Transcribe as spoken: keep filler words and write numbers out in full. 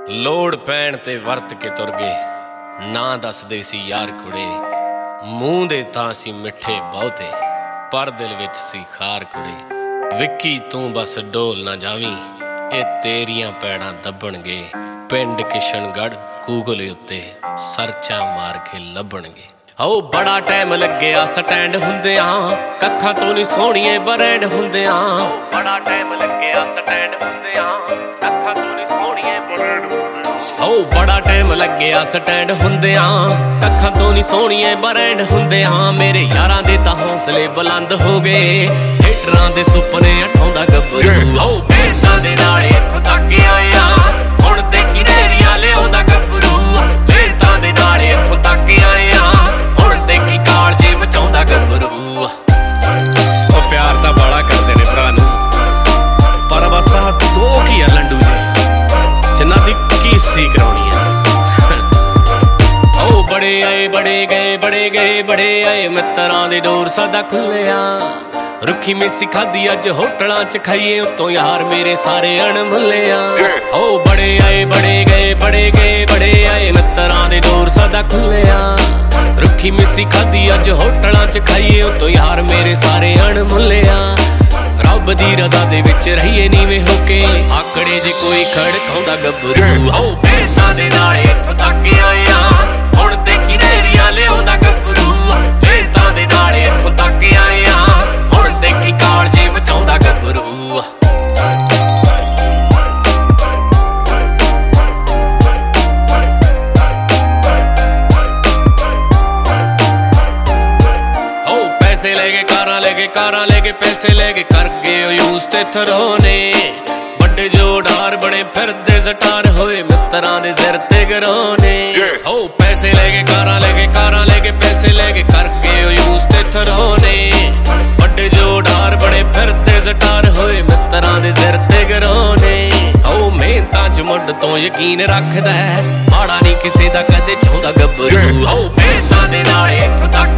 ਲੋੜ ਪੈਣ ਤੇ ਵਰਤ ਕੇ ਤੁਰ ਗਏ, ਨਾ ਦੱਸਦੇ ਸੀ ਯਾਰ ਕੁੜੇ। ਮੂੰਹ ਦੇ ਤਾਂ ਸੀ ਮਿੱਠੇ ਬਹੁਤੇ, ਪਰ ਦਿਲ ਵਿੱਚ ਸੀ ਖਾਰ ਕੁੜੇ। ਵਿੱਕੀ ਤੂੰ ਬਸ ਡੋਲ ਨਾ ਜਾਵੀਂ, ਇਹ ਤੇਰੀਆਂ ਪੈੜਾਂ ਦੱਬਣਗੇ। ਪਿੰਡ ਕਿਸ਼ਨਗੜ੍ਹ ਗੂਗਲ ਉੱਤੇ ਸਰਚਾਂ ਮਾਰ ਕੇ ਲੱਭਣਗੇ। ਓ ਬੜਾ ਟਾਈਮ ਲੱਗਿਆ ਸਟੈਂਡ ਹੁੰਦਿਆਂ, ਕੱਖਾਂ ਤੋਂ ਨੀ ਸੋਹਣੀਏ ਬਰੈਂਡ ਹੁੰਦਿਆਂ। ਬੜਾ ਟਾਈਮ ਲੱਗਿਆ ਸਟੈਂਡ ਹੁੰਦਿਆਂ, ਕੱਖਾਂ ਤੋਂ ਨੀ ਸੋਹਣੀਏ ਬਰੈਂਡ ਹੁੰਦਿਆਂ। ਓ ਬੜਾ ਟਾਈਮ ਲੱਗਿਆ ਸਟੈਂਡ ਹੁੰਦਿਆਂ, ਕੱਖਾਂ ਤੋਂ ਨੀ ਸੋਹਣੀਏ ਬਰੈਂਡ ਹੁੰਦਿਆਂ। ਮੇਰੇ ਯਾਰਾਂ ਦੇ ਤਾਂ ਹੌਸਲੇ ਬੁਲੰਦ ਹੋ ਗਏ, ਹੇਟਰਾਂ ਦੇ ਸੁਪਨੇ ਉਠਾਉਂਦਾ ਗੱਭਰੂ। ਓ ਭੇਡਾਂ ਦੇ ਨਾਲ ਇੱਥੋਂ ਤੱਕ ਆਇਆ, ਹੁਣ ਦੇਖੀ ਨਹਿਰੀਆਂ ਲਿਆਉਂਦਾ ਗੱਭਰੂ। ਭੇਡਾਂ ਦੇ ਨਾਲ ਇੱਥੋਂ ਤੱਕ ਆਇਆ, ਹੁਣ ਦੇਖੀ ਕਾਲਜੇ ਮਚਾਉਂਦਾ ਗੱਭਰੂ। ਉਹ ਪਿਆਰ ਤਾਂ ਬਾਲਾ ਕਰਦੇ ਨੇ ਭਰਾ ਨੂੰ, ਪਰ ਬਸ ਆਹ ਦੋ ਕੀ ਆ ਲੰਡੂ ਜੇ, ਜਿਨ੍ਹਾਂ ਦੀ ਕੀਸੀ ਕਰਾਉਣੀ ਆ। ਉਹ ਬੜੇ ਆਏ ਬੜੇ ਗਏ, ਬੜੇ ਗਏ ਬੜੇ ਆਏ, ਮਿੱਤਰਾਂ ਦੇ ਡੋਰ ਸਦਾ ਖੁੱਲਿਆ। ਰੁੱਖੀ ਮੇਸੀ ਖਾਦੀ ਅੱਜ ਹੋਟਲਾਂ ਚ ਖਾਈਏ, ਉੱਤੋਂ ਯਾਰ ਮੇਰੇ ਸਾਰੇ ਅਣਮੁੱਲਿਆ। ਉਹ ਬੜੇ ਆਏ ਬੜੇ ਗਏ, ਬੜੇ ਗਏ ਬੜੇ ਆਏ, ਮਿੱਤਰਾਂ ਦੇ ਡੋਰ ਸਦਾ ਖੁੱਲਿਆ। ਰੁੱਖੀ ਮੇਸੀ ਖਾਦੀ ਅੱਜ ਹੋਟਲਾਂ ਚ ਖਾਈਏ, ਉੱਤੋਂ ਯਾਰ ਮੇਰੇ ਸਾਰੇ ਅਣਮੁੱਲਿਆ। ਰੱਬ ਦੀ ਰਜ਼ਾ ਦੇ ਵਿੱਚ ਰਹੀਏ ਨੀਵੇਂ ਹੋ ਕੇ, ਆਕੜੇ ਜੇ ਕੋਈ ਖੜਕਾਉਂਦਾ ਗੱਭਰੂ। ਓ ਭੇਡਾਂ ਦੇ ਨਾਲ ਇੱਥੋਂ ਤੱਕ ਆਇਆ, ਹੁਣ ਦੇਖੀ ਨਹਿਰੀਆਂ ਲਿਆਉਂਦਾ ਗੱਭਰੂ। ਭੇਡਾਂ ਦੇ ਨਾਲ ਇੱਥੋਂ ਤੱਕ ਆਇਆ, ਹੁਣ ਦੇਖੀ ਕਾਲਜੇ ਮਚਾਉਂਦਾ ਗੱਭਰੂ। ਪੈਸੇ ਲੈ ਕੇ ਕਾਰਾਂ ਲੈ ਕੇ ਕਾਰਾਂ ਲੈ ਕੇ ਪੈਸੇ ਲੈ ਕੇ ਕਰ ਗਏ ਯੂਸ ਤੇ ਥਰੋਨੇ। ਵੱਡੇ ਜੋ ਡਾਰ ਬਣੇ ਫਿਰਦੇ ਸਟਾਰ ਹੋਏ, ਮਿੱਤਰਾਂ ਦੇ ਸਿਰ ਤੇ ਗਰੋਨੇ। ਹੋ ਪੈਸੇ ਲੈ ਕੇ ਕਾਰਾਂ ਲੈ ਕੇ ਕਾਰਾਂ ਲੈ ਕੇ ਪੈਸੇ ਲੈ ਕੇ ਕਰ ਗਏ ਯੂਸ ਤੇ ਥਰੋਨੇ। ਵੱਡੇ ਜੋ ਡਾਰ ਬਣੇ ਫਿਰਦੇ ਸਟਾਰ ਹੋਏ, ਮਿੱਤਰਾਂ ਦੇ ਸਿਰ ਤੇ ਗਰੋਨੇ। ਹੋ ਮਿਹਨਤਾਂ ਚ ਮੁੱਢ ਤੋਂ ਯਕੀਨ ਰੱਖਦਾ, ਮਾੜਾ ਨਹੀਂ ਕਿਸੇ ਦਾ ਕਦੇ ਚਾਹੁੰਦਾ ਗੱਭਰੂ। ਹੋ ਭੇਡਾਂ ਦੇ ਨਾਲ ਇੱਥੋਂ ਤੱਕ